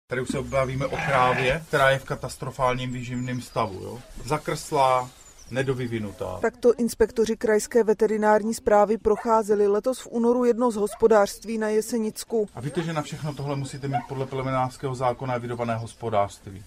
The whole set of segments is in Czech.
Tady už se bavíme o krávě, která je v katastrofálním výživném stavu. Jo? Zakrslá, nedovyvinutá. Takto inspektoři krajské veterinární správy procházeli letos v únoru jedno z hospodářství na Jesenicku. A víte, že na všechno tohle musíte mít podle plemenářského zákona evidované hospodářství.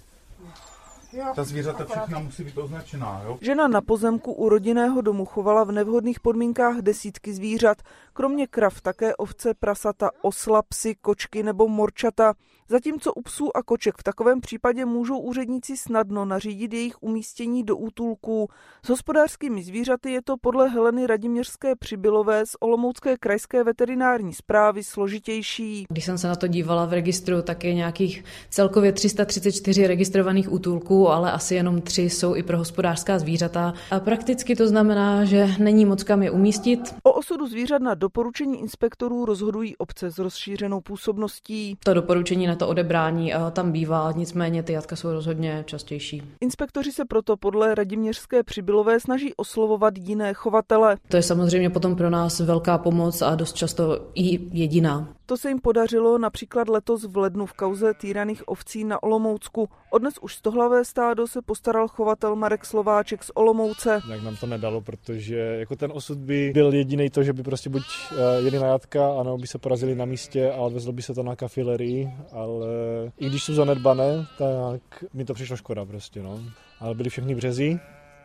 Ta zvířata všechna musí být označená, jo? Žena na pozemku u rodinného domu chovala v nevhodných podmínkách desítky zvířat. Kromě krav také ovce, prasata, osla, psy, kočky nebo morčata. Zatímco u psů a koček v takovém případě můžou úředníci snadno nařídit jejich umístění do útulků. S hospodářskými zvířaty je to podle Heleny Radiměřské Přibylové z Olomoucké krajské veterinární správy složitější. Když jsem se na to dívala v registru, tak je nějakých celkově 334 registrovaných útulků, ale asi jenom 3 jsou i pro hospodářská zvířata. A prakticky to znamená, že není moc kam je umístit. O osudu zvířat na doporučení inspektorů rozhodují obce s rozšířenou působností. To doporučení na to odebrání tam bývá, nicméně ty jatka jsou rozhodně častější. Inspektoři se proto podle Radiměřské Přibylové snaží oslovovat jiné chovatele. To je samozřejmě potom pro nás velká pomoc a dost často i jediná. To se jim podařilo například letos v lednu v kauze týraných ovcí na Olomoucku. Odnes už stohlavé stádo se postaral chovatel Marek Slováček z Olomouce. Jak nám to nedalo, protože jako ten osud by byl jediný to, že by prostě buď jeli na jatka, anebo by se porazili na místě a odvezlo by se to na kafilerii, ale i když jsou zanedbané, tak mi to přišlo škoda prostě, no. Ale byly všechny březy.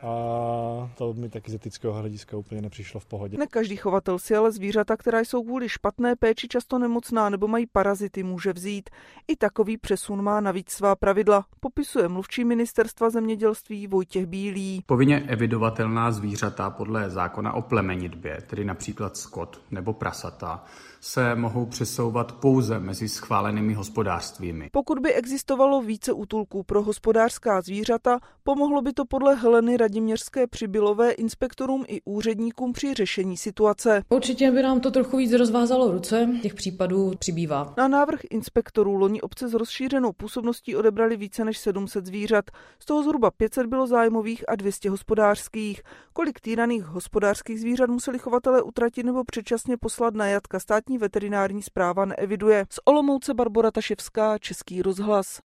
A to mi taky z etického hlediska úplně nepřišlo v pohodě. Ne každý chovatel si ale zvířata, která jsou kvůli špatné péči často nemocná nebo mají parazity, může vzít. I takový přesun má navíc svá pravidla, popisuje mluvčí ministerstva zemědělství Vojtěch Bílý. Povinně evidovatelná zvířata podle zákona o plemenitbě, tedy například skot nebo prasata, se mohou přesouvat pouze mezi schválenými hospodářstvími. Pokud by existovalo více útulků pro hospodářská zvířata, pomohlo by to podle Heleny Radiměřské Přibylové inspektorům i úředníkům při řešení situace. Určitě by nám to trochu víc rozvázalo ruce, těch případů přibývá. Na návrh inspektorů loni obce s rozšířenou působností odebrali více než 700 zvířat. Z toho zhruba 500 bylo zájmových a 200 hospodářských. Kolik týraných hospodářských zvířat museli chovatelé utratit nebo předčasně poslat na jatka, státní veterinární správa neeviduje. Z Olomouce Barbora Taševská, Český rozhlas.